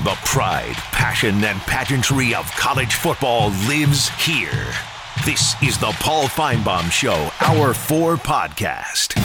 The pride, passion, and pageantry of college football lives here. This is the Paul Finebaum Show, Hour 4 podcast.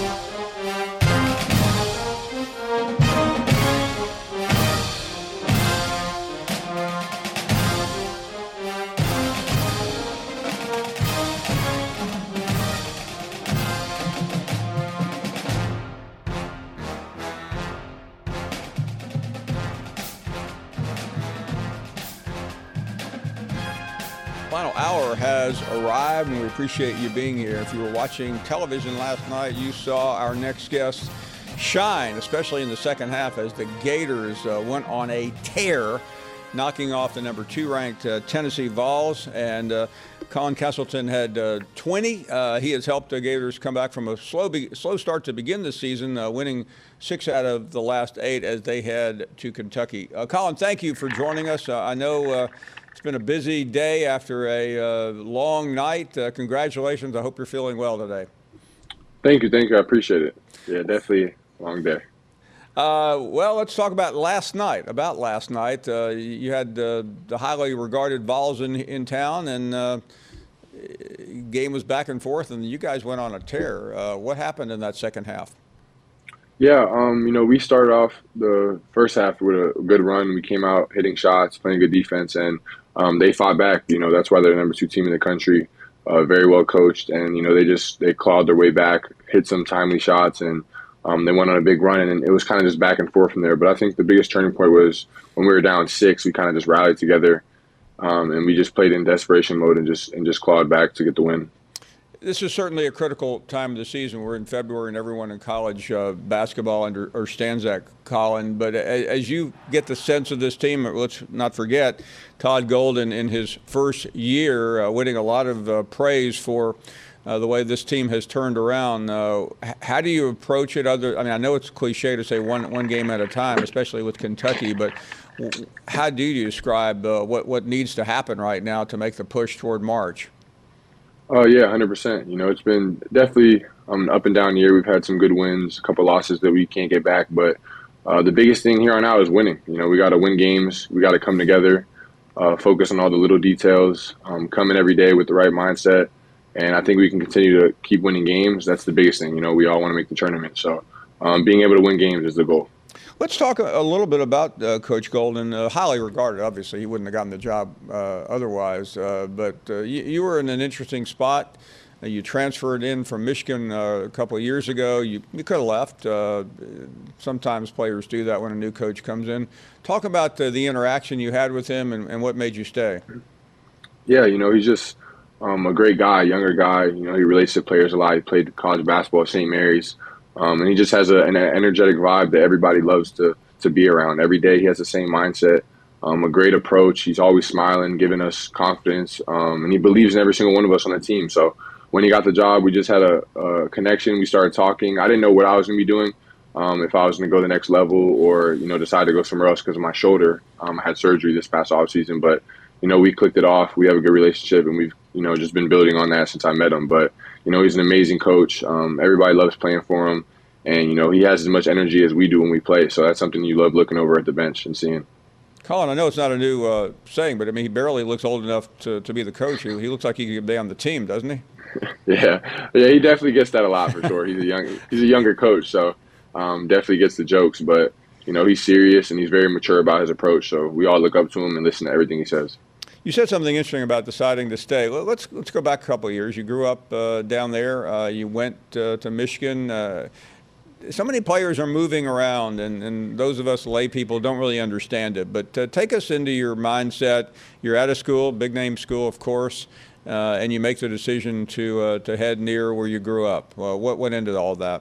Final hour has arrived, and we appreciate you being here. If you were watching television last night, you saw our next guest shine, especially in the second half, as the Gators went on a tear, knocking off the number 2 ranked Tennessee Vols. And Colin Castleton had 20. He has helped the Gators come back from a slow start to begin the season, winning 6 out of the last 8 as they head to Kentucky. Colin, thank you for joining us. I know it's been a busy day after a long night. Congratulations. I hope you're feeling well today. Thank you. I appreciate it. Yeah, definitely a long day. Well, let's talk about last night. You had the highly regarded Vols in town, and game was back and forth, and you guys went on a tear. What happened in that second half? Yeah, we started off the first half with a good run. We came out hitting shots, playing good defense, and they fought back. That's why they're the number 2 team in the country, very well coached, and they clawed their way back, hit some timely shots, and they went on a big run, and it was kind of just back and forth from there. But I think the biggest turning point was when we were down 6. We kind of just rallied together, and we just played in desperation mode and just clawed back to get the win. This is certainly a critical time of the season. We're in February, and everyone in college basketball understands that, Colin. But as you get the sense of this team, let's not forget Todd Golden in his first year, winning a lot of praise for the way this team has turned around. How do you approach it? I know it's cliche to say one game at a time, especially with Kentucky, but how do you describe what needs to happen right now to make the push toward March? Oh, yeah, 100%. It's been definitely an up and down year. We've had some good wins, a couple losses that we can't get back. But the biggest thing here on out is winning. We got to win games. We got to come together, focus on all the little details, come in every day with the right mindset. And I think we can continue to keep winning games. That's the biggest thing. We all want to make the tournament. So being able to win games is the goal. Let's talk a little bit about Coach Golden, highly regarded. Obviously, he wouldn't have gotten the job otherwise. But you were in an interesting spot. You transferred in from Michigan a couple of years ago. You could have left. Sometimes players do that when a new coach comes in. Talk about the interaction you had with him and what made you stay. Yeah, he's just a great guy, younger guy. He relates to players a lot. He played college basketball at St. Mary's. And he just has an energetic vibe that everybody loves to be around. Every day he has the same mindset, a great approach. He's always smiling, giving us confidence, and he believes in every single one of us on the team. So when he got the job, we just had a connection. We started talking. I didn't know what I was going to be doing, if I was going to go the next level or, decide to go somewhere else because of my shoulder. I had surgery this past offseason, but, we clicked it off. We have a good relationship, and we've, just been building on that since I met him. But he's an amazing coach. Everybody loves playing for him. And, he has as much energy as we do when we play. So that's something you love looking over at the bench and seeing. Colin, I know it's not a new saying, but, he barely looks old enough to be the coach. He looks like he could be on the team, doesn't he? Yeah, he definitely gets that a lot for sure. He's a younger coach, so definitely gets the jokes. But, he's serious and he's very mature about his approach. So we all look up to him and listen to everything he says. You said something interesting about deciding to stay. Let's go back a couple of years. You grew up down there. You went to Michigan. So many players are moving around, and those of us lay people don't really understand it. But take us into your mindset. You're at a school, big-name school, of course, and you make the decision to head near where you grew up. Well, what went into all that?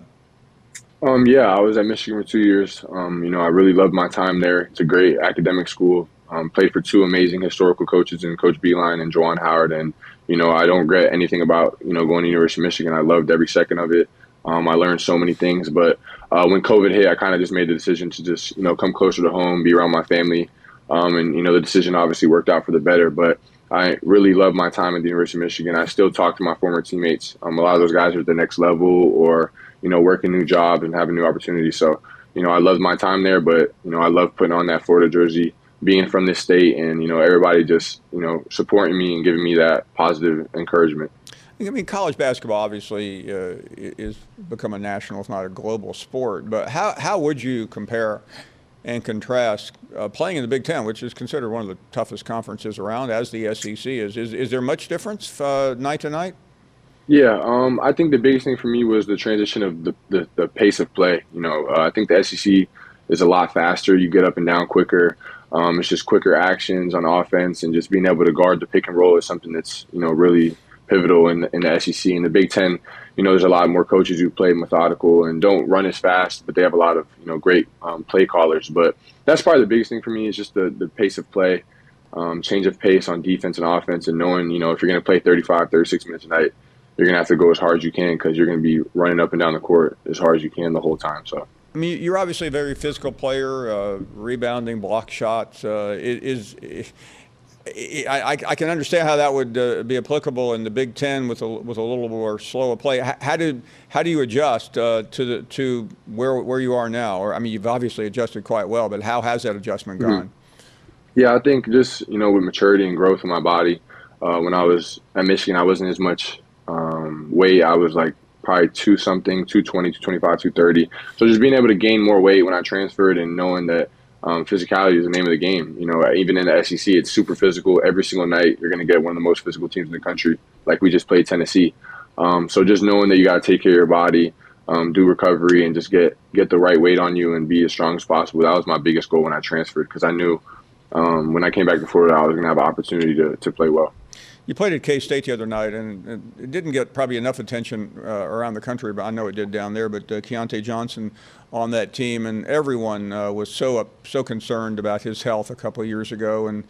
Yeah, I was at Michigan for 2 years. I really loved my time there. It's a great academic school. Played for 2 amazing historical coaches in Coach Beilein and Juwan Howard. And, I don't regret anything about, going to University of Michigan. I loved every second of it. I learned so many things, but when COVID hit, I kind of just made the decision to just, come closer to home, be around my family. And, the decision obviously worked out for the better, but I really love my time at the University of Michigan. I still talk to my former teammates. A lot of those guys are at the next level or, working new jobs and having new opportunities. So, I loved my time there, but, I love putting on that Florida jersey, being from this state, and, everybody just, supporting me and giving me that positive encouragement. I mean, college basketball obviously is become a national, if not a global sport. But how would you compare and contrast playing in the Big Ten, which is considered one of the toughest conferences around, as the SEC is? Is there much difference night to night? Yeah, I think the biggest thing for me was the transition of the pace of play. I think the SEC is a lot faster. You get up and down quicker. It's just quicker actions on offense, and just being able to guard the pick and roll is something that's, really pivotal in the SEC. In the Big Ten, there's a lot more coaches who play methodical and don't run as fast, but they have a lot of, great play callers. But that's probably the biggest thing for me is just the pace of play, change of pace on defense and offense, and knowing, if you're going to play 35, 36 minutes a night, you're going to have to go as hard as you can because you're going to be running up and down the court as hard as you can the whole time. So, I mean, you're obviously a very physical player, rebounding, block shots. I can understand how that would be applicable in the Big Ten with a little more slower play. How do you adjust to where you are now? Or I mean, you've obviously adjusted quite well, but how has that adjustment gone? Yeah, I think just with maturity and growth in my body. When I was at Michigan, I wasn't as much weight. I was like probably 220, 225, 230. So just being able to gain more weight when I transferred, and knowing that physicality is the name of the game. Even in the SEC, it's super physical. Every single night, you're going to get one of the most physical teams in the country. Like we just played Tennessee. So just knowing that you got to take care of your body, do recovery, and just get the right weight on you and be as strong as possible. That was my biggest goal when I transferred, because I knew when I came back to Florida, I was going to have an opportunity to play well. You played at K-State the other night, and it didn't get probably enough attention around the country, but I know it did down there. But Keontae Johnson on that team, and everyone was so concerned about his health a couple of years ago, and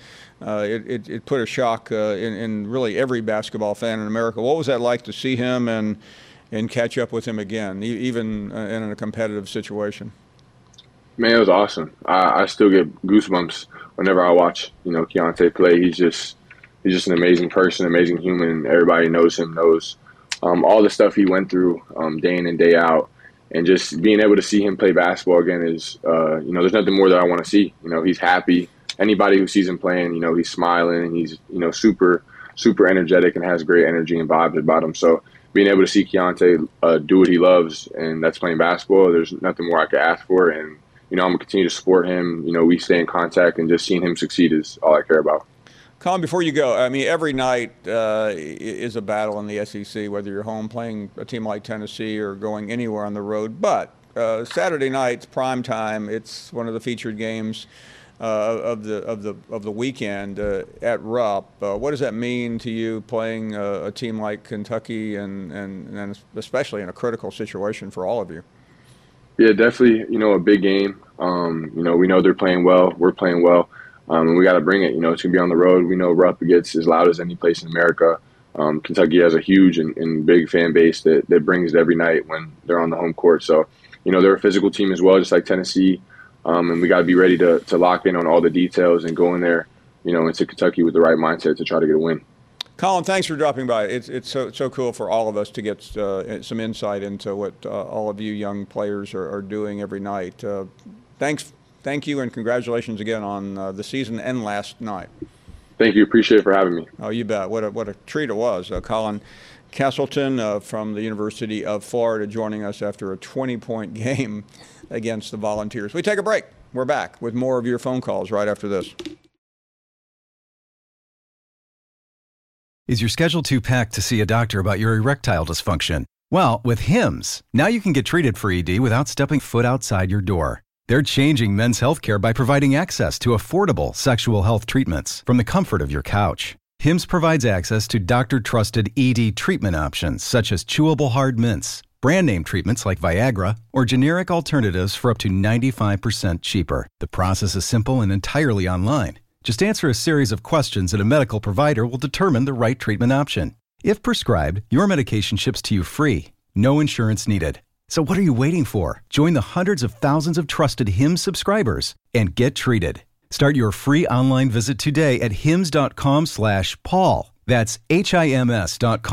it put a shock in really every basketball fan in America. What was that like to see him and catch up with him again, even in a competitive situation? Man, it was awesome. I still get goosebumps whenever I watch Keontae play. He's just an amazing person, amazing human. Everybody knows him, knows all the stuff he went through day in and day out. And just being able to see him play basketball again is, there's nothing more that I want to see. He's happy. Anybody who sees him playing, he's smiling, and he's, super, super energetic and has great energy and vibes about him. So being able to see Keontae do what he loves, and that's playing basketball, there's nothing more I could ask for. And, I'm going to continue to support him. We stay in contact, and just seeing him succeed is all I care about. Colin, before you go, I mean, every night is a battle in the SEC, whether you're home playing a team like Tennessee or going anywhere on the road. But Saturday night's prime time. It's one of the featured games of the weekend at Rupp. What does that mean to you, playing a team like Kentucky, and especially in a critical situation for all of you? Yeah, definitely. A big game. We know they're playing well. We're playing well. And we got to bring it. It's going to be on the road. We know Rupp gets as loud as any place in America. Kentucky has a huge and big fan base that brings it every night when they're on the home court. So, they're a physical team as well, just like Tennessee. And we got to be ready to lock in on all the details and go in there, into Kentucky with the right mindset to try to get a win. Colin, thanks for dropping by. It's so cool for all of us to get some insight into what all of you young players are doing every night. Thank you, and congratulations again on the season and last night. Thank you. Appreciate it for having me. Oh, you bet. What a treat it was. Colin Castleton from the University of Florida joining us after a 20-point game against the Volunteers. We take a break. We're back with more of your phone calls right after this. Is your schedule too packed to see a doctor about your erectile dysfunction? Well, with Hims, now you can get treated for ED without stepping foot outside your door. They're changing men's healthcare by providing access to affordable sexual health treatments from the comfort of your couch. Hims provides access to doctor-trusted ED treatment options such as chewable hard mints, brand-name treatments like Viagra, or generic alternatives for up to 95% cheaper. The process is simple and entirely online. Just answer a series of questions and a medical provider will determine the right treatment option. If prescribed, your medication ships to you free. No insurance needed. So what are you waiting for? Join the hundreds of thousands of trusted Hims subscribers and get treated. Start your free online visit today at hims.com/Paul. That's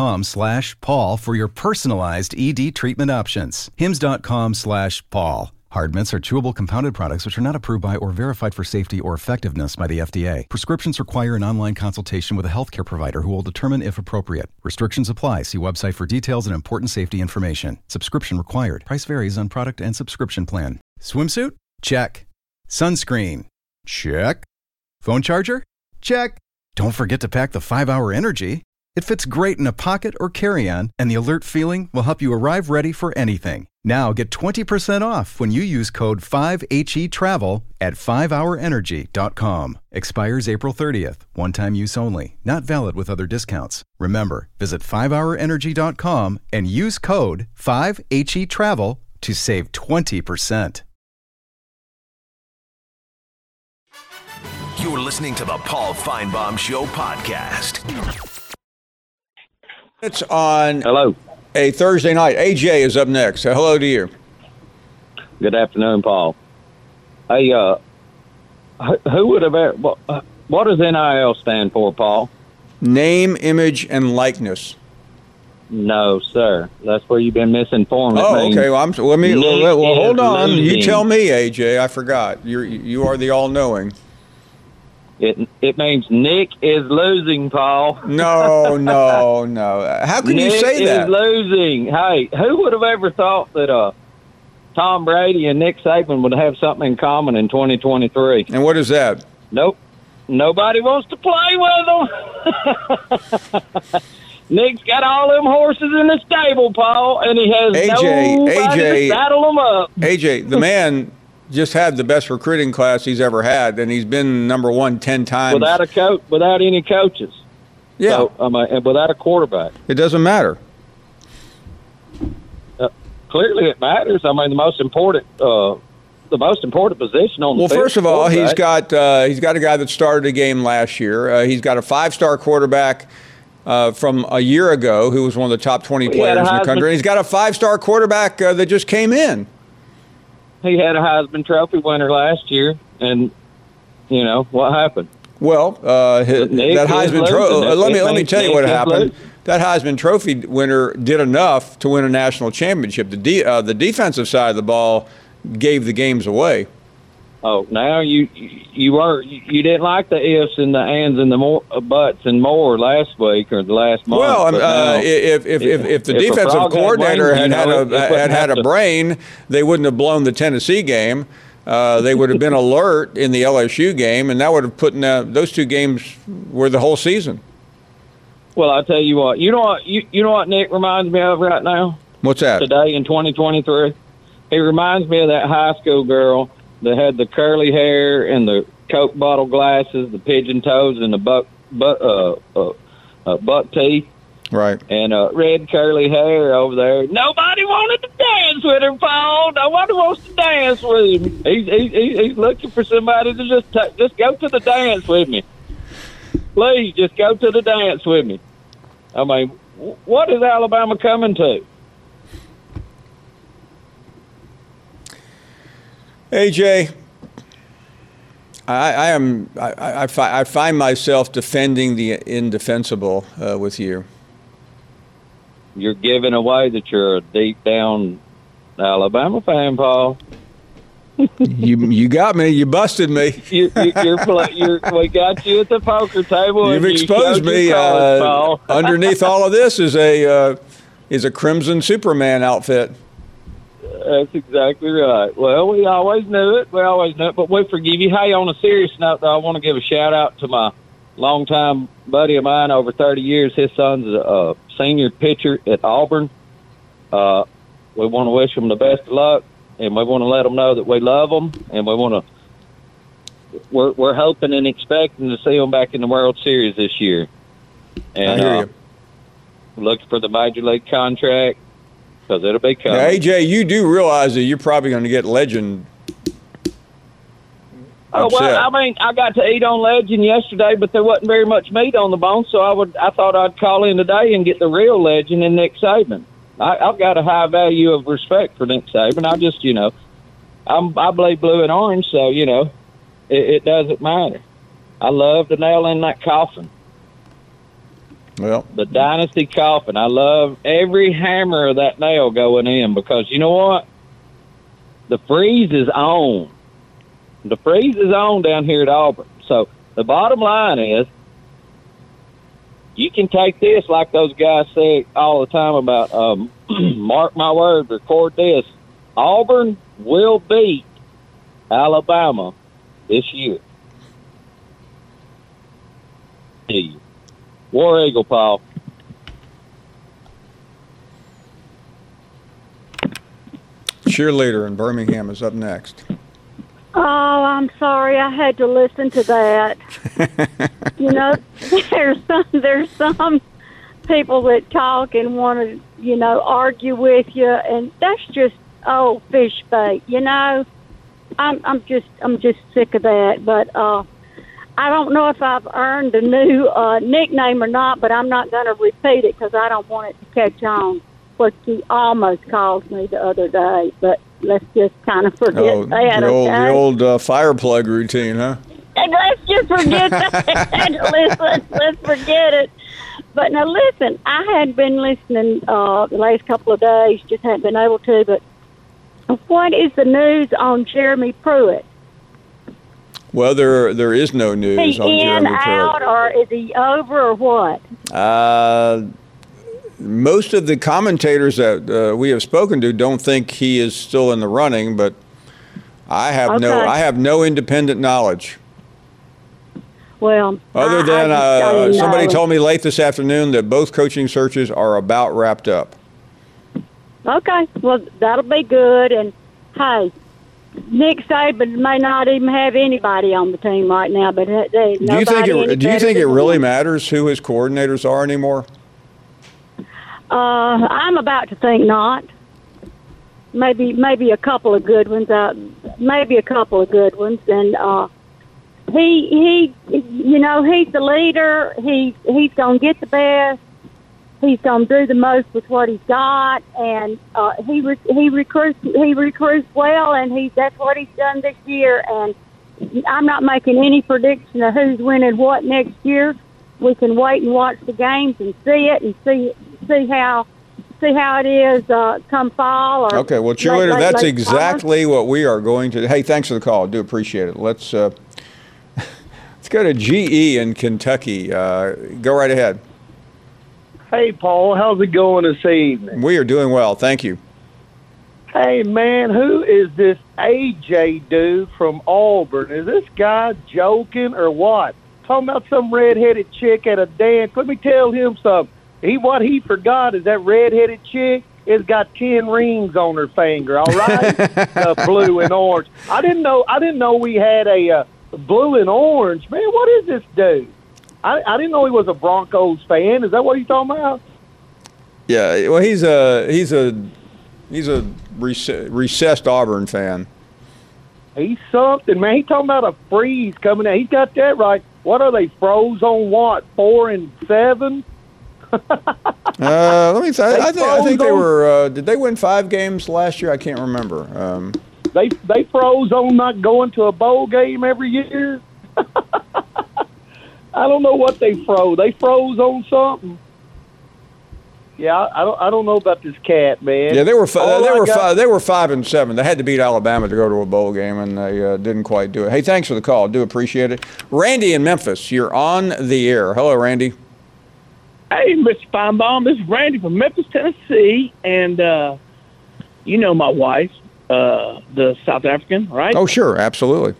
HIMS.com/Paul for your personalized ED treatment options. Hims.com/Paul. Hard mints are chewable compounded products which are not approved by or verified for safety or effectiveness by the FDA. Prescriptions require an online consultation with a healthcare provider who will determine if appropriate. Restrictions apply. See website for details and important safety information. Subscription required. Price varies on product and subscription plan. Swimsuit? Check. Sunscreen? Check. Phone charger? Check. Don't forget to pack the 5-Hour Energy. It fits great in a pocket or carry-on, and the alert feeling will help you arrive ready for anything. Now get 20% off when you use code 5HETRAVEL at 5hourenergy.com. Expires April 30th. One-time use only. Not valid with other discounts. Remember, visit 5hourenergy.com and use code 5HETRAVEL to save 20%. You're listening to the Paul Feinbaum Show podcast. It's on Hello. a Thursday night. AJ is up next. Hello to you. Good afternoon, Paul. Hey, who would have ever, what does NIL stand for, Paul? Name, image, and likeness. No, sir. That's where you've been misinformed. Oh, okay. Well, hold on. Losing. You tell me, AJ. I forgot. You are the all-knowing. It means Nick is losing, Paul. No. How can you say that? Nick is losing. Hey, who would have ever thought that Tom Brady and Nick Saban would have something in common in 2023? And what is that? Nope. Nobody wants to play with them. Nick's got all them horses in the stable, Paul, and he has nobody to saddle them up. AJ, the man just had the best recruiting class he's ever had, and he's been number one 10 times. Without a coach, without any coaches. Yeah. So, without a quarterback. It doesn't matter. Clearly it matters. I mean, the most important position on the field. Well, first of all, he's got a guy that started a game last year. He's got a 5-star quarterback from a year ago who was one of the top 20 players in the country. And he's got a 5-star quarterback that just came in. He had a Heisman Trophy winner last year, and you know what happened. Well, that Heisman Trophy. Let me tell you what happened. That Heisman Trophy winner did enough to win a national championship. The defensive side of the ball gave the games away. Oh, now you didn't like the ifs and the ands and the buts and more last week or the last month. Well, if the defensive coordinator had a brain, they wouldn't have blown the Tennessee game. They would have been alert in the LSU game, and that would have put in those two games were the whole season. Well, I'll tell you what. You know what Nick reminds me of right now? What's that? Today in 2023, he reminds me of that high school girl that had the curly hair and the Coke bottle glasses, the pigeon toes, and the buck teeth. Right. And red curly hair over there. Nobody wanted to dance with her, Paul. Nobody wants to dance with him. He's looking for somebody to just go to the dance with me. Please, just go to the dance with me. I mean, what is Alabama coming to? AJ, I find myself defending the indefensible with you. You're giving away that you're a deep down Alabama fan, Paul. You got me. You busted me. We got you at the poker table. You've exposed me. Underneath all of this is a Crimson Superman outfit. That's exactly right. Well, we always knew it. But we forgive you. Hey, on a serious note, though, I want to give a shout-out to my longtime buddy of mine over 30 years. His son's a senior pitcher at Auburn. We want to wish him the best of luck, and we want to let them know that we love them, and we're hoping and expecting to see them back in the World Series this year. And I hear you. Look for the major league contract. Because it'll be coming. Now, AJ, you do realize that you're probably going to get Legend upset. Oh, well, I mean, I got to eat on Legend yesterday, but there wasn't very much meat on the bone, so I thought I'd call in today and get the real Legend in Nick Saban. I've got a high value of respect for Nick Saban. I just, I believe blue and orange, so, it doesn't matter. I love the nail in that coffin. Well, the dynasty coffin. I love every hammer of that nail going in because you know what? the freeze is on. The freeze is on down here at Auburn. So the bottom line is, you can take this like those guys say all the time about, mark my words, record this. Auburn will beat Alabama this year. War Eagle, Paul. Cheerleader in Birmingham is up next. Oh, I'm sorry. I had to listen to that. You know, there's some people that talk and want to, argue with you, and that's just fish bait. I'm just sick of that. But I don't know if I've earned a new nickname or not. But I'm not going to repeat it because I don't want it to catch on. What you almost called me the other day, but let's just kind of forget that. The old fire plug routine, huh? And let's just forget that. Let's forget it. But now listen, I had been listening the last couple of days, just hadn't been able to. But what is the news on Jeremy Pruitt? Well, there is no news is on he Jeremy in, Pruitt. out, or is he over, or what? Most of the commentators that we have spoken to don't think he is still in the running, but I have no independent knowledge. Well, other than somebody told me late this afternoon that both coaching searches are about wrapped up. Okay, well, that'll be good. And hey, Nick Saban may not even have anybody on the team right now, but do you think it really matters who his coordinators are anymore? I'm about to think not. Maybe a couple of good ones. And he he's the leader. He's gonna get the best. He's gonna do the most with what he's got, and he recruits well, and that's what he's done this year. And I'm not making any prediction of who's winning what next year. We can wait and watch the games and see it and see how it is come fall. Or okay, well, cheerleader, that's exactly what we are going to. Hey, thanks for the call. I do appreciate it. Let's go to GE in Kentucky. Go right ahead. Hey, Paul, how's it going this evening? We are doing well, thank you. Hey, man, who is this AJ dude from Auburn? Is this guy joking or what? Talking about some redheaded chick at a dance. Let me tell him something. What he forgot is that redheaded chick has got 10 rings on her finger, all right? Blue and orange. I didn't know we had a blue and orange. Man, what is this dude? I didn't know he was a Broncos fan. Is that what he's talking about? Yeah, well, he's a recessed Auburn fan. He's something, man. He's talking about a freeze coming out. He's got that right. What are they, froze on what, 4 and 7? Let me say, I think they were. Did they win 5 games last year? I can't remember. They froze on not going to a bowl game every year. I don't know what they froze. They froze on something. Yeah, I don't know about this cat, man. Yeah, they were 5 and 7. They had to beat Alabama to go to a bowl game, and they didn't quite do it. Hey, thanks for the call. Do appreciate it. Randy in Memphis, you're on the air. Hello, Randy. Hey, Mr. Feinbaum. This is Randy from Memphis, Tennessee, and you know my wife, the South African, right? Oh, sure, absolutely.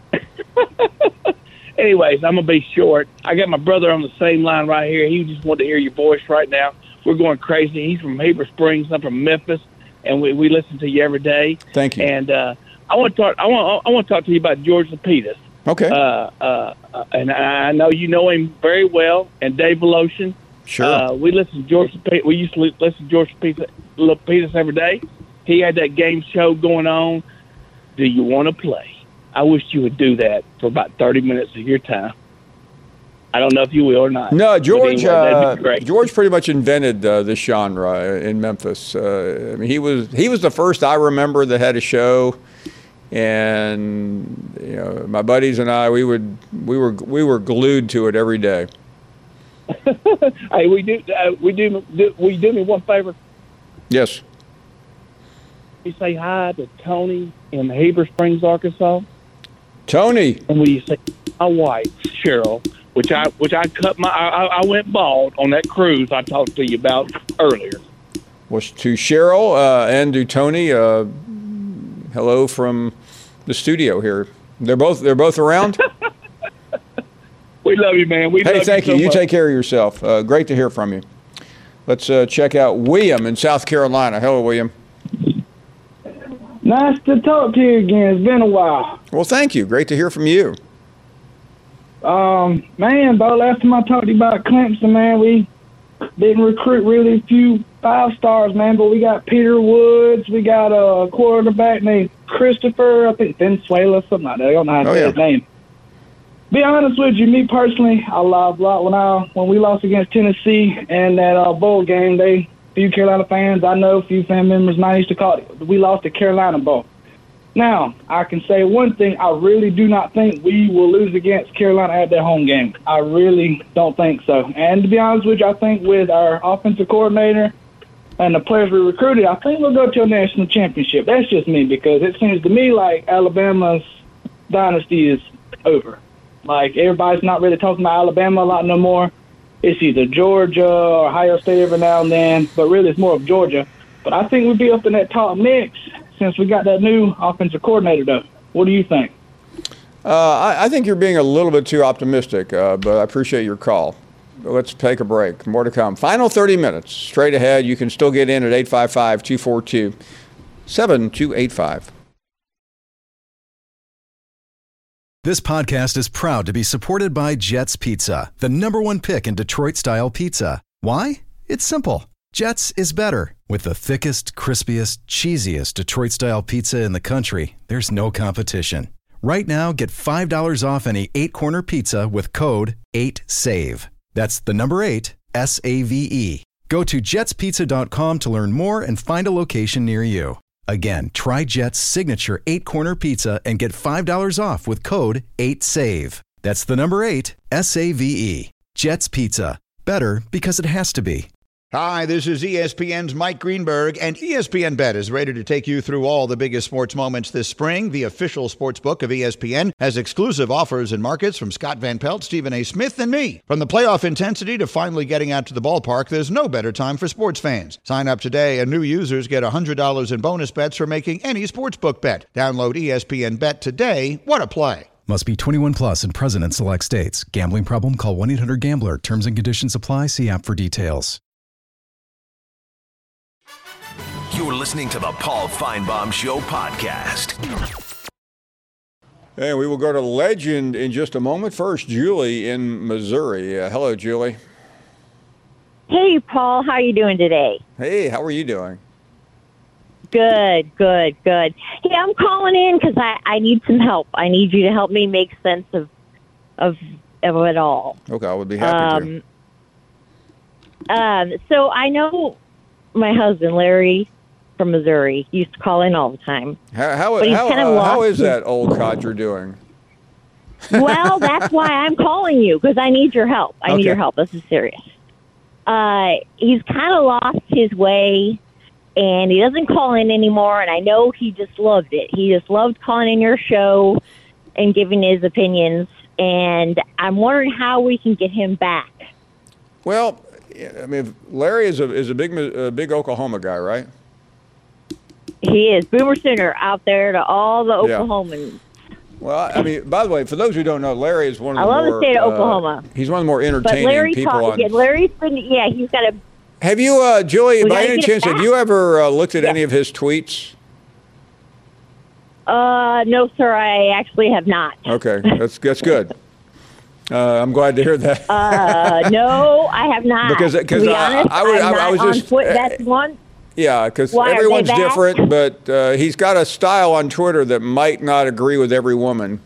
Anyways, I'm gonna be short. I got my brother on the same line right here. He just wanted to hear your voice right now. We're going crazy. He's from Heber Springs. I'm from Memphis, and we listen to you every day. Thank you. And I want to talk. I want to talk to you about George Lapidus. Okay. And I know you know him very well, and Dave Voloshin. Sure. We listen to George. We used to listen to George Lapidus every day. He had that game show going on. Do you want to play? I wish you would do that for about 30 minutes of your time. I don't know if you will or not. No, George. That'd be great. George pretty much invented this genre in Memphis. I mean, he was the first I remember that had a show, and my buddies and I we were glued to it every day. Hey, will you do me one favor? Yes. me say hi to Tony in Heber Springs, Arkansas? Tony. And will you say my wife, Cheryl, which I cut I went bald on that cruise I talked to you about earlier. Well, to Cheryl and to Tony, hello from the studio here. They're both around. We love you, man. Hey, thank you. You take care of yourself. Great to hear from you. Let's check out William in South Carolina. Hello, William. Nice to talk to you again. It's been a while. Well, thank you. Great to hear from you. Man, about last time I talked to you about Clemson, man, we didn't recruit really a few 5-stars, man, but we got Peter Woods. We got a quarterback named Christopher, I think Venezuela, something like that. I don't know how to say his name. Be honest with you, me personally, I loved a lot when we lost against Tennessee and that bowl game. Few Carolina fans, I know a few fan members and I used to call it, we lost the Carolina Bowl. Now, I can say one thing, I really do not think we will lose against Carolina at their home game. I really don't think so. And to be honest with you, I think with our offensive coordinator and the players we recruited, I think we'll go to a national championship. That's just me, because it seems to me like Alabama's dynasty is over. Like, everybody's not really talking about Alabama a lot no more. It's either Georgia or Ohio State every now and then, but really it's more of Georgia. But I think we'll be up in that top mix since we got that new offensive coordinator, though. What do you think? I think you're being a little bit too optimistic, but I appreciate your call. Let's take a break. More to come. Final 30 minutes. Straight ahead. You can still get in at 855-242-7285. This podcast is proud to be supported by Jets Pizza, the #1 pick in Detroit-style pizza. Why? It's simple. Jets is better. With the thickest, crispiest, cheesiest Detroit-style pizza in the country, there's no competition. Right now, get $5 off any 8-corner pizza with code 8SAVE. That's the number 8, SAVE. Go to jetspizza.com to learn more and find a location near you. Again, try Jet's signature 8-corner pizza and get $5 off with code 8SAVE. That's the number 8, SAVE. Jet's Pizza. Better because it has to be. Hi, this is ESPN's Mike Greenberg, and ESPN Bet is ready to take you through all the biggest sports moments this spring. The official sports book of ESPN has exclusive offers and markets from Scott Van Pelt, Stephen A. Smith, and me. From the playoff intensity to finally getting out to the ballpark, there's no better time for sports fans. Sign up today, and new users get $100 in bonus bets for making any sportsbook bet. Download ESPN Bet today. What a play. Must be 21 plus and present in select states. Gambling problem? Call 1-800-GAMBLER. Terms and conditions apply. See app for details. You're listening to the Paul Feinbaum Show podcast. And we will go to Legend in just a moment. First, Julie in Missouri. Hello, Julie. Hey, Paul. How are you doing today? Hey, how are you doing? Good. Hey, I'm calling in because I need some help. I need you to help me make sense of it all. Okay, I would be happy to. So I know my husband, Larry, from Missouri, used to call in all the time. How is that old codger doing? Well, that's why I'm calling you, because I need your help. I need your help. This is serious. He's kind of lost his way, and he doesn't call in anymore, and I know he just loved it. He just loved calling in your show and giving his opinions, and I'm wondering how we can get him back. Well, I mean, Larry is a big Oklahoma guy, right? He is. Boomer Sooner out there to all the Oklahomans. Yeah. Well, I mean, by the way, for those who don't know, Larry is one of the more... I love the state of Oklahoma. He's one of the more entertaining people on... Larry's been... Yeah, he's got a... Have you, Julie, by any chance, have you ever looked at any of his tweets? No, sir, I actually have not. Okay, that's good. I'm glad to hear that. No, I have not. Because to be honest, I was just... That's one... Yeah, because everyone's different, but he's got a style on Twitter that might not agree with every woman.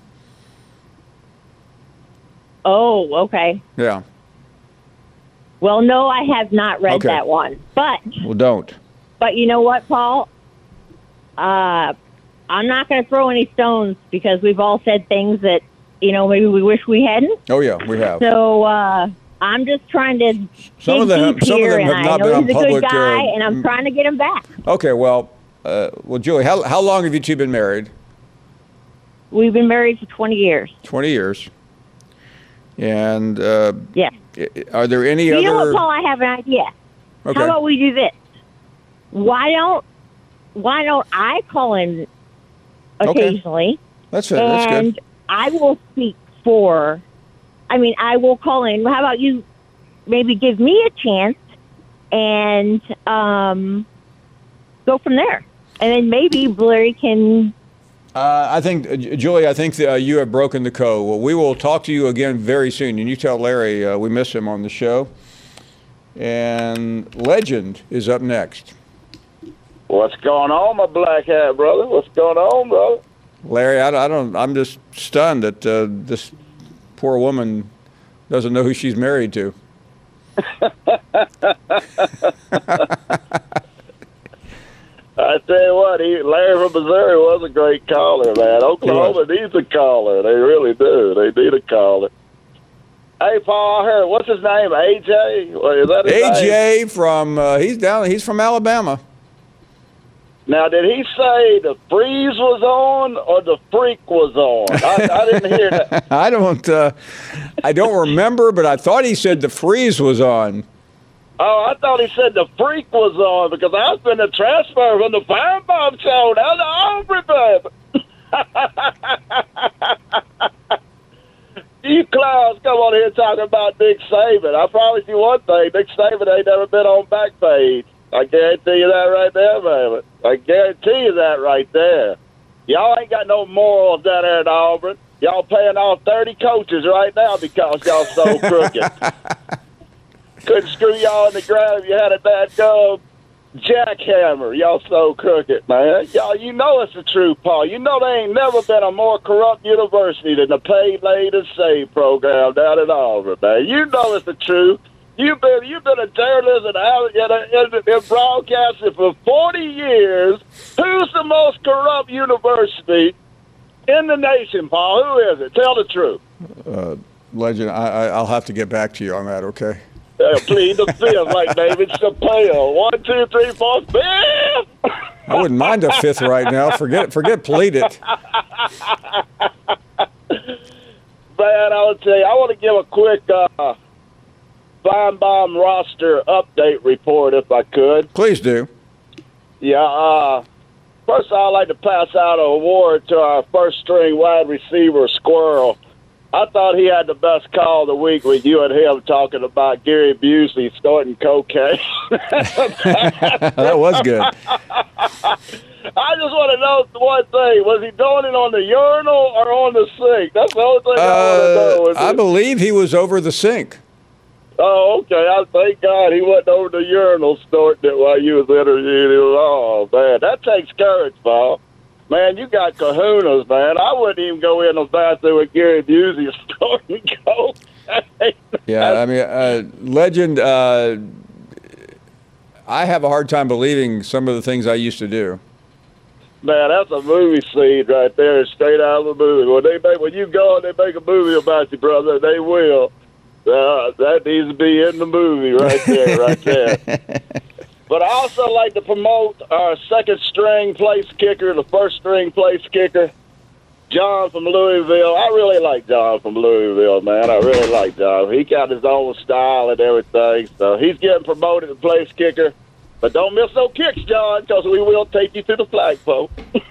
Oh, okay. Yeah. Well, no, I have not read that one. But well, don't. But you know what, Paul? I'm not going to throw any stones because we've all said things that, maybe we wish we hadn't. Oh, yeah, we have. So I'm just trying to some of them have not been on public. He's a good guy, and I'm trying to get him back. Okay, well, well, Julie, how long have you two been married? We've been married for 20 years. 20 years. And yes. Are there any other? You know what, Paul? I have an idea. Okay. How about we do this? Why don't I call in occasionally? Okay. That's good. And I will speak for. I mean, I will call in. How about you? Maybe give me a chance and go from there, and then maybe Larry can. I think, Julie, you have broken the code. Well, we will talk to you again very soon. And you tell Larry we miss him on the show. And Legend is up next. What's going on, my black hat brother? What's going on, brother? Larry, I'm just stunned that this poor woman doesn't know who she's married to. I tell you what, Larry from Missouri was a great caller, man. Oklahoma needs a caller. They really do. They need a caller. Hey, Paul, I heard, what's his name? AJ? Is that his name? AJ from he's from Alabama. Now, did he say the freeze was on or the freak was on? I didn't hear that. I don't remember, but I thought he said the freeze was on. Oh, I thought he said the freak was on because I've been a transfer from the Feinbaum show down to Aubrey, baby. You clowns come on here talking about Nick Saban. I promise you one thing, Nick Saban ain't never been on Backpage. I guarantee you that right there, baby. I guarantee you that right there. Y'all ain't got no morals down there in Auburn. Y'all paying off 30 coaches right now because y'all so crooked. Couldn't screw y'all in the ground if you had a bad jackhammer. Y'all so crooked, man. Y'all, you know it's the truth, Paul. You know there ain't never been a more corrupt university than the Pay, Laid, and Save program down in Auburn, man. You know it's the truth. You've been a journalist and broadcasting for 40 years. Who's the most corrupt university in the nation, Paul? Who is it? Tell the truth. Legend, I'll have to get back to you on that, okay? Plead the fifth like David Chappelle. 1, 2, 3, 4, 5. I wouldn't mind a fifth right now. Forget plead it. Man, I'll tell you, I want to give a quick Feinbaum roster update report if I could. Please do. Yeah, first I'd like to pass out an award to our first-string wide receiver, Squirrel. I thought he had the best call of the week with you and him talking about Gary Busey snorting cocaine. That was good. I just want to know one thing. Was he doing it on the urinal or on the sink? That's the only thing I want to know. I believe he was over the sink. Oh, okay. I thank God he wasn't over the urinal snorting it while you was interviewing him. Oh, man. That takes courage, Paul. Man, you got kahunas, man. I wouldn't even go in the bathroom with Gary Busey snorting cocaine. Yeah, I mean, Legend, I have a hard time believing some of the things I used to do. Man, that's a movie scene right there, straight out of the movie. When you go and they make a movie about you, brother, they will. That needs to be in the movie right there. But I also like to promote our second-string place kicker, the first-string place kicker, John from Louisville. I really like John from Louisville, man. I really like John. He got his own style and everything, so he's getting promoted to place kicker. But don't miss no kicks, John, because we will take you to the flagpole.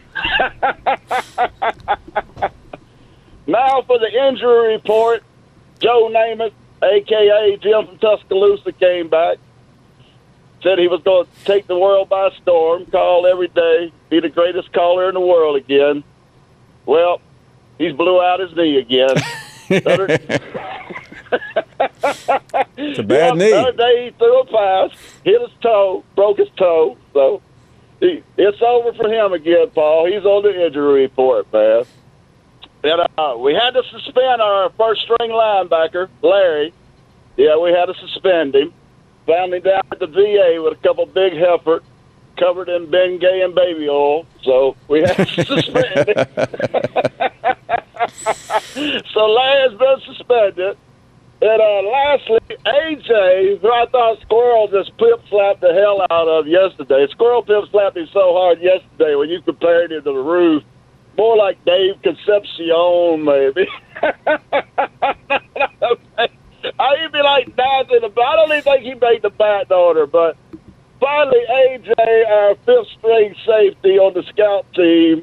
Now for the injury report. Joe Namath, a.k.a. Jim from Tuscaloosa, came back. Said he was going to take the world by storm, call every day, be the greatest caller in the world again. Well, he's blew out his knee again. It's a bad knee. The other day he threw a pass, hit his toe, broke his toe. So it's over for him again, Paul. He's on the injury report, man. And we had to suspend our first-string linebacker, Larry. Yeah, we had to suspend him. Found him down at the VA with a couple big heifers covered in Bengay and baby oil. So we had to suspend him. So Larry's been suspended. And lastly, AJ, who I thought Squirrel just flip-slapped the hell out of yesterday. Squirrel flip-slapped him so hard yesterday when you compared him to the Roof. More like Dave Concepcion, maybe. He'd be like nothing. I don't even think he made the bat order, but finally, AJ, our fifth-string safety on the scout team,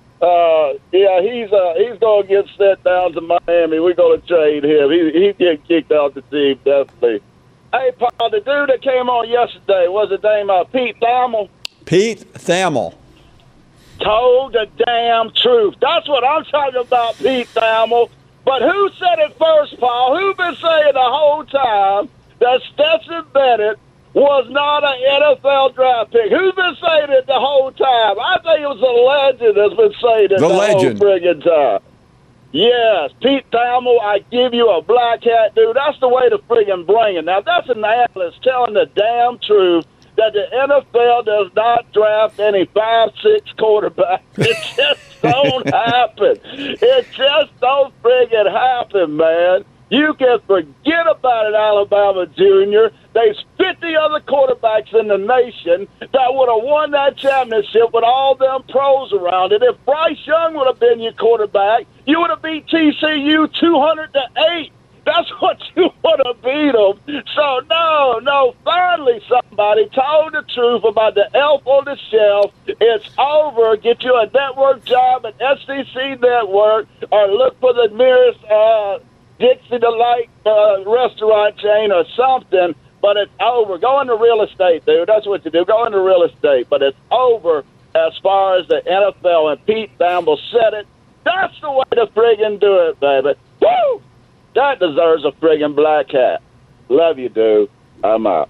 he's going to get sent down to Miami. We're going to trade him. He's getting kicked out the team, definitely. Hey, Paul, the dude that came on yesterday, was his name Pete Thamel? Pete Thamel. Told the damn truth. That's what I'm talking about, Pete Thamel. But who said it first, Paul? Who been saying the whole time that Stetson Bennett was not an NFL draft pick? Who's been saying it the whole time? I think it was a legend that's been saying it the whole friggin' time. Yes, Pete Thamel, I give you a black hat, dude. That's the way to friggin' bring it. Now, that's an analyst telling the damn truth that the NFL does not draft any 5'6" quarterbacks. It just don't happen. It just don't friggin' happen, man. You can forget about it, Alabama Junior. There's 50 other quarterbacks in the nation that would have won that championship with all them pros around it. If Bryce Young would have been your quarterback, you would have beat TCU 200-8. That's what you would have beat them. So, no, finally somebody told the truth about the elf on the shelf. It's over. Get you a network job at SEC Network or look for the nearest Dixie Delight restaurant chain or something, but it's over. Go into real estate, dude. That's what you do. Go into real estate. But it's over as far as the NFL, and Pete Thamel said it. That's the way to friggin' do it, baby. Woo! That deserves a friggin' black hat. Love you, dude. I'm out.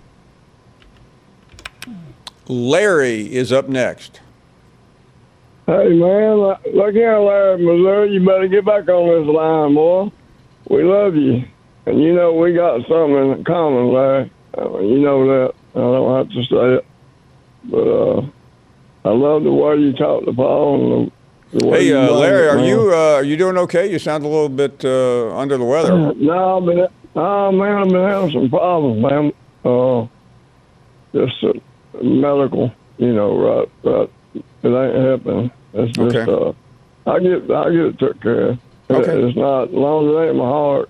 Larry is up next. Hey, man, look here, Larry, Missouri. You better get back on this line, boy. We love you. And you know we got something in common, Larry. You know that. I don't have to say it. But I love the way you talk to Paul. And the way hey, Larry, are you doing okay? You sound a little bit under the weather. No, man, I've been having some problems, man. Just medical, right. It ain't happening. It's just, okay. I get it took care of. Okay. It's not, as long as it ain't my heart,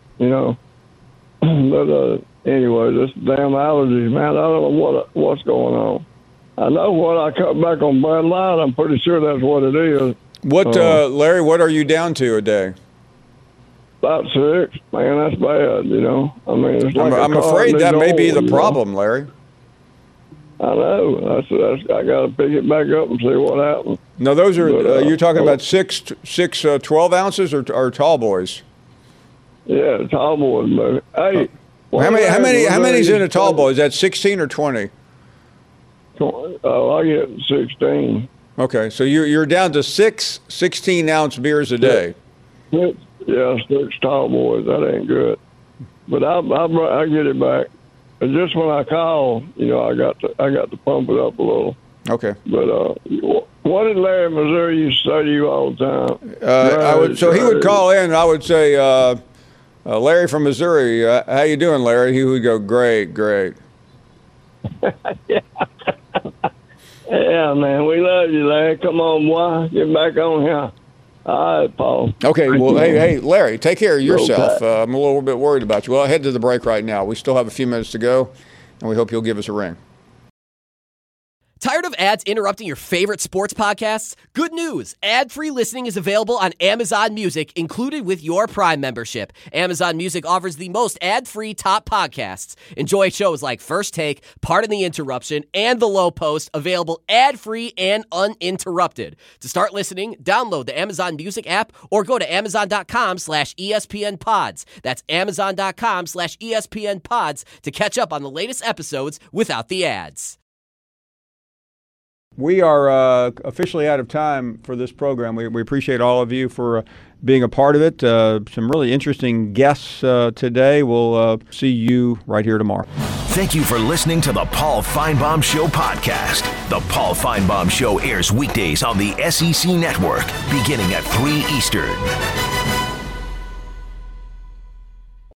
But anyway, this damn allergies, man, I don't know what's going on. I know what I cut back on Bud Light. I'm pretty sure that's what it is. What, Larry, what are you down to a day? About 6. Man, that's bad, I mean, it's like I'm afraid that may be the problem, Larry. I know. I got to pick it back up and see what happens. No, those are, you're talking about 6 12 ounces or tall boys? Yeah, tall boys, baby. Hey. How many's in a tall boy? Is that 16 or 20? 20. Oh, I get 16. Okay, so you're down to 6 16-ounce beers a day. Yeah, 6 tall boys. That ain't good. But I get it back. And just when I call, I got to pump it up a little. Okay. But what did Larry Missouri used to say to you all the time? So he would call in, and I would say, Larry from Missouri, how you doing, Larry? He would go, great. Yeah, man, we love you, Larry. Come on, boy. Get back on here. All right, Paul. Okay, well, hey, Larry, take care of yourself. I'm a little bit worried about you. Well, head to the break right now. We still have a few minutes to go, and we hope you'll give us a ring. Tired of ads interrupting your favorite sports podcasts? Good news! Ad-free listening is available on Amazon Music, included with your Prime membership. Amazon Music offers the most ad-free top podcasts. Enjoy shows like First Take, Pardon the Interruption, and The Low Post, available ad-free and uninterrupted. To start listening, download the Amazon Music app or go to Amazon.com/ESPN Pods. That's Amazon.com/ESPN Pods to catch up on the latest episodes without the ads. We are officially out of time for this program. We appreciate all of you for being a part of it. Some really interesting guests today. We'll see you right here tomorrow. Thank you for listening to the Paul Finebaum Show podcast. The Paul Finebaum Show airs weekdays on the SEC Network, beginning at 3 Eastern.